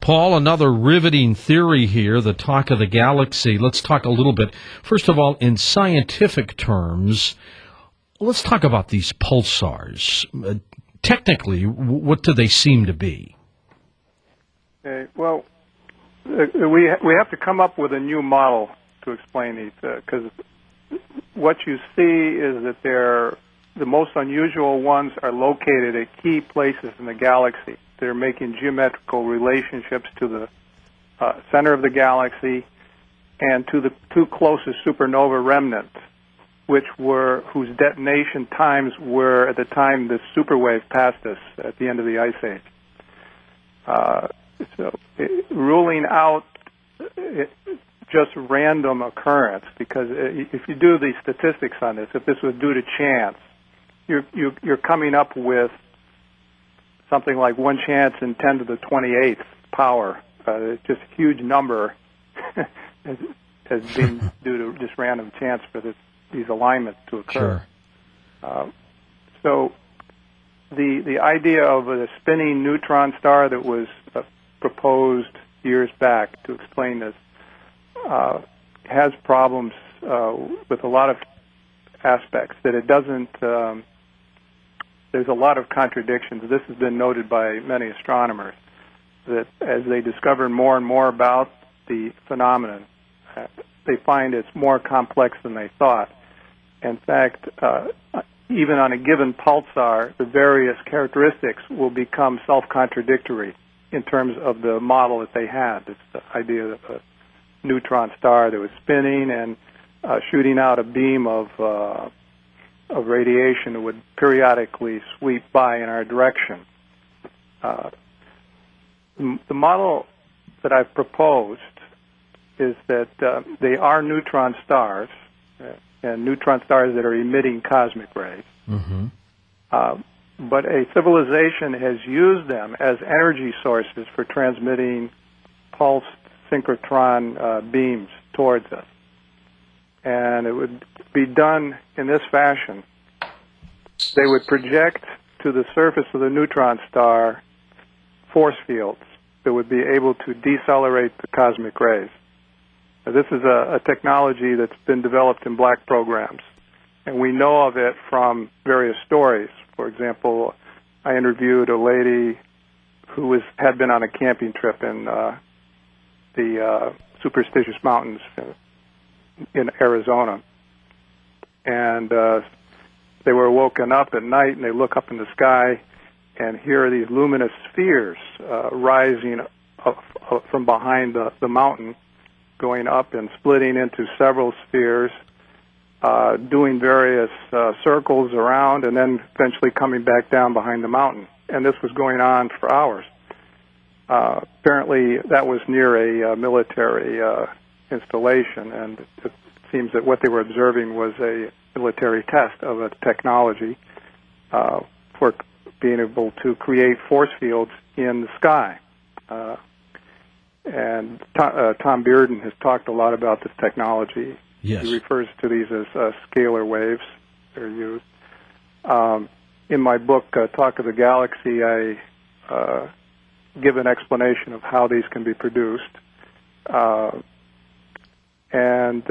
Paul, another riveting theory here, the talk of the galaxy. Let's talk a little bit. First of all, in scientific terms, let's talk about these pulsars. Technically, what do they seem to be? Okay, well, we have to come up with a new model to explain these, because what you see is that the most unusual ones are located at key places in the galaxy. They're making geometrical relationships to the center of the galaxy and to the two closest supernova remnants, whose detonation times were at the time the superwave passed us at the end of the Ice Age. Ruling out just random occurrence, because if you do the statistics on this, if this was due to chance, you're coming up with something like 1 chance in 10 to the 28th power. It's just a huge number as being due to just random chance for these alignments to occur. Sure. So the idea of a spinning neutron star that was proposed years back to explain this has problems with a lot of aspects, that it doesn't. There's a lot of contradictions. This has been noted by many astronomers, that as they discover more and more about the phenomenon, they find it's more complex than they thought. In fact, even on a given pulsar, the various characteristics will become self-contradictory in terms of the model that they had. It's the idea of a neutron star that was spinning and shooting out a beam of radiation that would periodically sweep by in our direction. The model that I've proposed is that they are neutron stars, and neutron stars that are emitting cosmic rays. Mm-hmm. But a civilization has used them as energy sources for transmitting pulsed synchrotron beams towards us. And it would be done in this fashion. They would project to the surface of the neutron star force fields that would be able to decelerate the cosmic rays. Now, this is a technology that's been developed in black programs, and we know of it from various stories. For example, I interviewed a lady who had been on a camping trip in the Superstitious Mountains in Arizona, and they were woken up at night, and they look up in the sky and hear these luminous spheres rising up from behind the mountain, going up and splitting into several spheres, doing various circles around, and then eventually coming back down behind the mountain. And this was going on for hours. Apparently, that was near a military installation, and it seems that what they were observing was a military test of a technology for being able to create force fields in the sky. And Tom Bearden has talked a lot about this technology. Yes. He refers to these as scalar waves. They're used. In my book, Talk of the Galaxy, I give an explanation of how these can be produced. And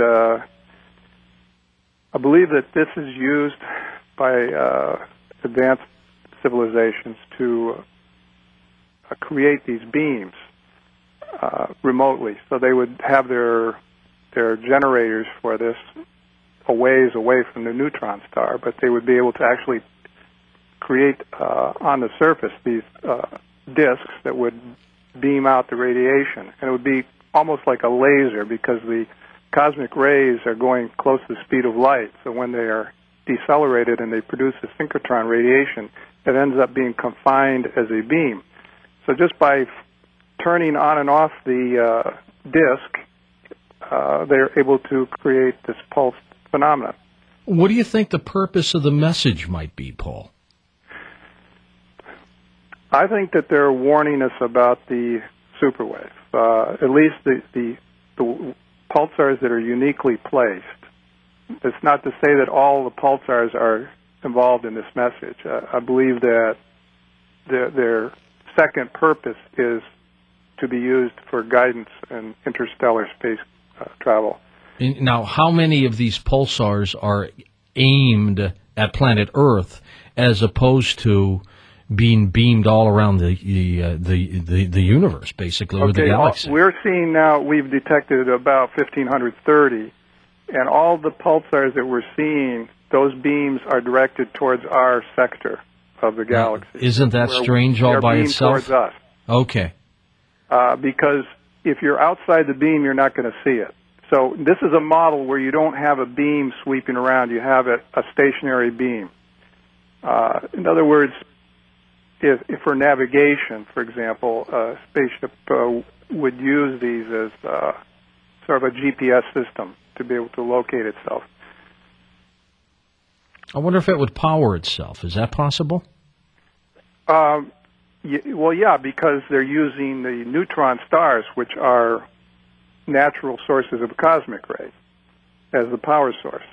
I believe that this is used by advanced civilizations to create these beams remotely. So they would have their generators for this a ways away from the neutron star, but they would be able to actually create on the surface these disks that would beam out the radiation. And it would be almost like a laser, because the cosmic rays are going close to the speed of light. So when they are decelerated and they produce a synchrotron radiation, it ends up being confined as a beam. So just by turning on and off the disk, they're able to create this pulse phenomenon. What do you think the purpose of the message might be, Paul? I think that they're warning us about the superwave. At least the pulsars that are uniquely placed. It's not to say that all the pulsars are involved in this message. I believe that their second purpose is to be used for guidance in interstellar space travel. Now, how many of these pulsars are aimed at planet Earth as opposed to being beamed all around the universe, basically, or the galaxy? We're seeing now, we've detected about 1,530, and all the pulsars that we're seeing, those beams are directed towards our sector of the galaxy. Now, isn't that strange all by itself? Towards us. Okay. Because if you're outside the beam, you're not going to see it. So this is a model where you don't have a beam sweeping around. You have a stationary beam. In other words, if for navigation, for example, a spaceship would use these as sort of a GPS system to be able to locate itself. I wonder if it would power itself. Is that possible? Well, yeah, because they're using the neutron stars, which are natural sources of cosmic rays, as the power source.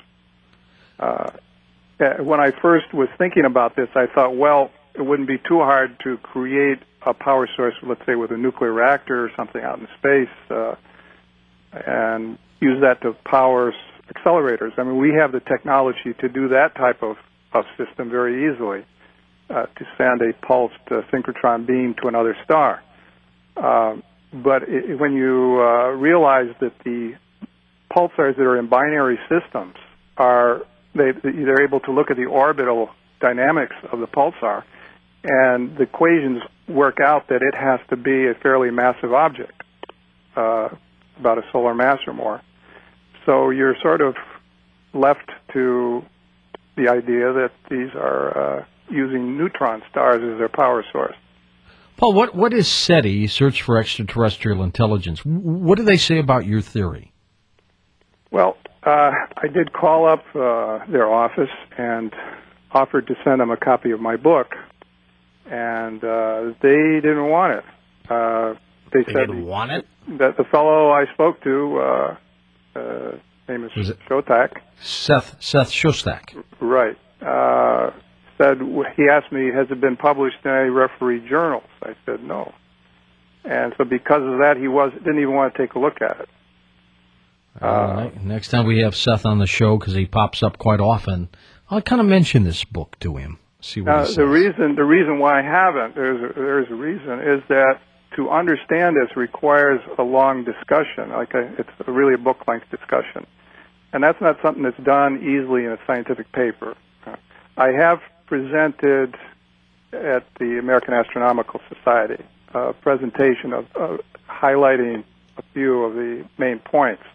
When I first was thinking about this, I thought, well, it wouldn't be too hard to create a power source, let's say with a nuclear reactor or something out in space, and use that to power accelerators. I mean, we have the technology to do that type of system very easily, to send a pulsed synchrotron beam to another star. But when you realize that the pulsars that are in binary systems they're able to look at the orbital dynamics of the pulsar, and the equations work out that it has to be a fairly massive object, about a solar mass or more. So you're sort of left to the idea that these are using neutron stars as their power source. Paul, what is SETI, Search for Extraterrestrial Intelligence? What do they say about your theory? Well, I did call up their office and offered to send them a copy of my book, and they didn't want it. They said didn't want it? That the fellow I spoke to, name is Shostak. Seth Shostak. Right. Said, he asked me, has it been published in any referee journals? I said no. And so because of that, he didn't even want to take a look at it. Next time we have Seth on the show, because he pops up quite often, I'll kind of mention this book to him. See what he says. The reason why I haven't, there's a reason, is that to understand this requires a long discussion. It's really a book-length discussion. And that's not something that's done easily in a scientific paper. I have presented at the American Astronomical Society a presentation of highlighting a few of the main points.